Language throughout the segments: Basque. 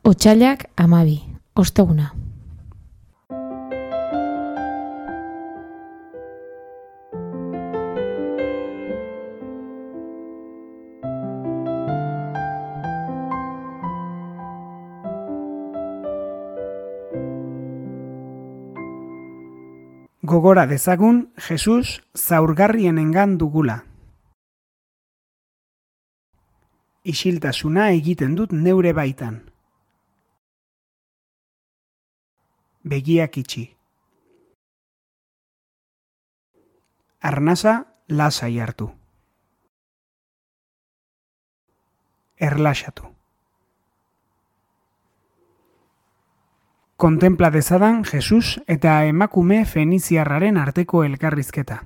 Otsailak 12, osteguna. Gogora dezagun Jesus zaurgarrienengan dugula. Isiltasuna egiten dut neure baitan. Begiak itxi. Arnasa lasai hartu. Erlaxatu. Kontempla dezadan Jesus eta emakume feniziarraren arteko elkarrizketa.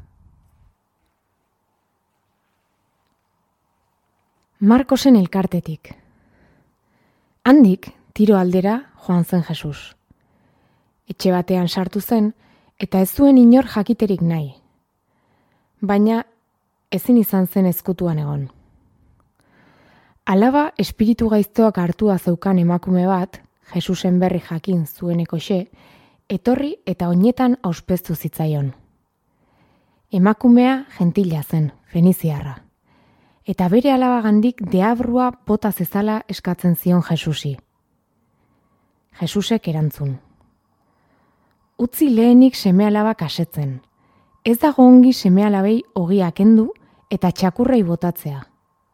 Markosen elkartetik. Handik, Tiro aldera joan zen Jesus. Etxe batean sartu zen, eta ez zuen inor jakiterik nahi. Baina ezin izan zen ezkutuan egon. Alaba espiritu gaiztoak hartua zeukan emakume bat, Jesusen berri jakin zuenekoxe, etorri eta oinetan auspeztu zitzaion. Emakumea gentila zen, feniziarra. Eta bere alabagandik deabrua bota zezala eskatzen zion Jesusi. Jesusek erantzun. Utzi lehenik seme-alabak asetzen. Ez dago ongi seme-alabei ogia kendu eta txakurrei botatzea.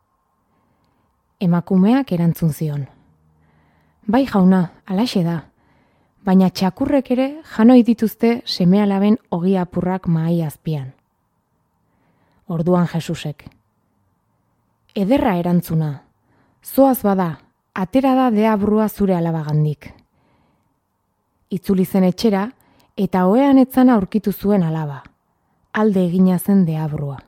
Emakumeak erantzun zion. Bai jauna, halaxe da, baina txakurrek ere janoi dituzte seme-alaben ogia apurrak mahai azpian. Orduan Jesusek. Ederra erantzuna, zoaz bada, atera da deabrua zure alabagandik. Itzuli zen etxera, eta ohean etzana aurkitu zuen alaba. Alde egina zen deabrua.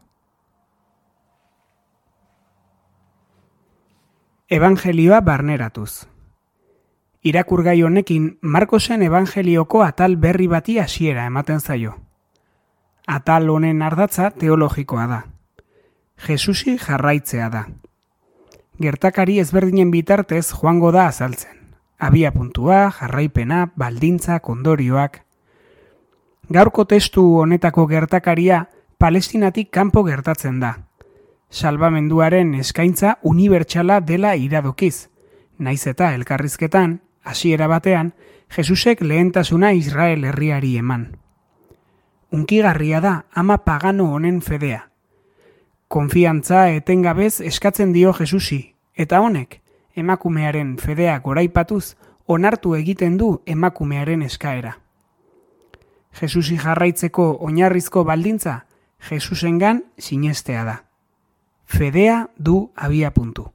Evangelioa barneratuz. Irakurgai honekin Markosen Evangelioko atal berri bati hasiera ematen zaio. Atal honen ardatza teologikoa da. Jesusi jarraitzea da. Gertakari ezberdinen bitartez joango da azaltzen. Abiapuntua, jarraipena, baldintzak, ondorioak. Gaurko testu honetako gertakaria Palestinatik kanpo gertatzen da. Salbamenduaren eskaintza unibertsala dela iradokiz. Naiz eta elkarrizketan, hasiera batean, Jesusek lehentasuna Israel herriari eman. Hunkigarria da ama pagano honen fedea. Konfiantza etengabez eskatzen dio Jesusi, eta honek, emakumearen fedea goraipatuz, onartu egiten du emakumearen eskaera. Jesusi jarraitzeko oinarrizko baldintza, Jesusengan sinestea da. Fedea du abiapuntu.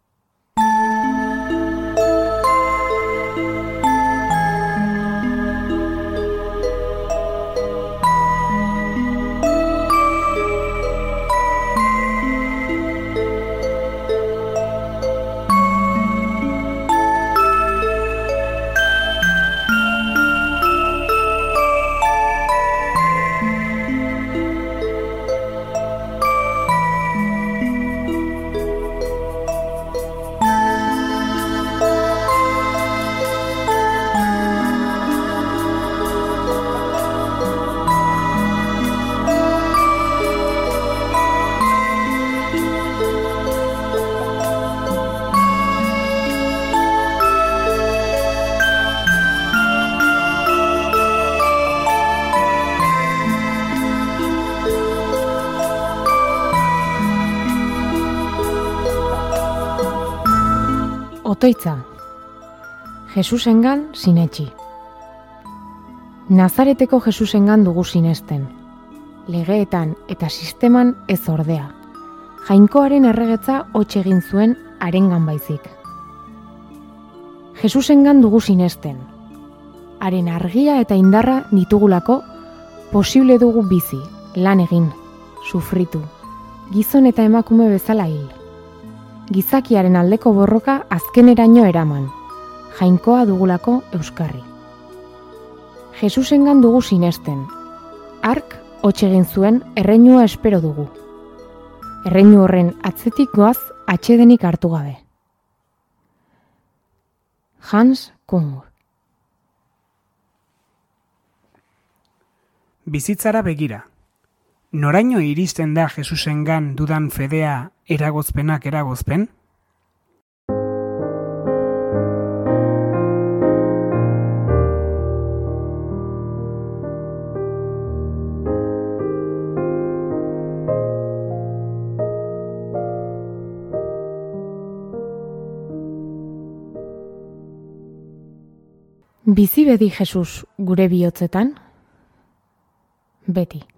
Otoitza. Jesusengan sinetsi. Nazareteko Jesusengan dugu sinesten. Legeetan eta sisteman ez ordea. Jainkoaren erregetza hots egin zuen harengan baizik. Jesusengan dugu sinesten. Haren argia eta indarra ditugulako posible dugu bizi, lan egin, sufritu, gizon eta emakume bezala hil. Gizakiaren aldeko borroka azkeneraino eraman, jainkoa dugulako euskarri. Jesusengan dugu sinesten. Hark hots egin zuen erreinua espero dugu. Erreinu horren atzetik goaz atsedenik hartu gabe. Hans Kung. Bizitzara begira. Noraino iristen da Jesusengan dudan fedea eragozpenak eragozpen? Bizi bedi Jesus gure bihotzetan? Beti.